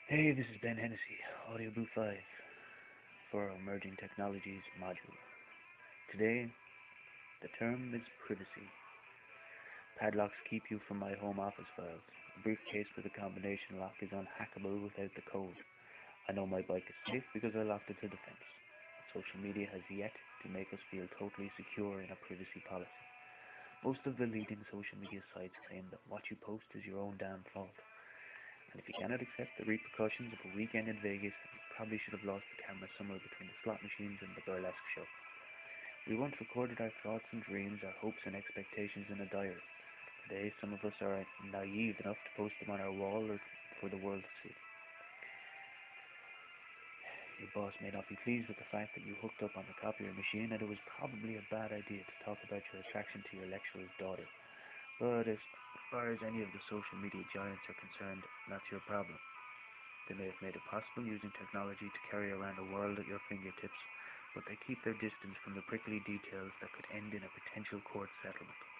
Hey, this is Ben Hennessy, Audio Booth 5 for our Emerging Technologies module. Today, the term is privacy. Padlocks keep you from my home office files. A briefcase with a combination lock is unhackable without the code. I know my bike is safe because I locked it to the fence. Social media has yet to make us feel totally secure in a privacy policy. Most of the leading social media sites claim that what you post is your own damn fault. And if you cannot accept the repercussions of a weekend in Vegas, you probably should have lost the camera somewhere between the slot machines and the burlesque show. We once recorded our thoughts and dreams, our hopes and expectations in a diary. Today, some of us are naive enough to post them on our wall or for the world to see. Your boss may not be pleased with the fact that you hooked up on the copier machine, and it was probably a bad idea to talk about your attraction to your lecturer's daughter. But as far as any of the social media giants are concerned, that's your problem. They may have made it possible using technology to carry around the world at your fingertips, but they keep their distance from the prickly details that could end in a potential court settlement.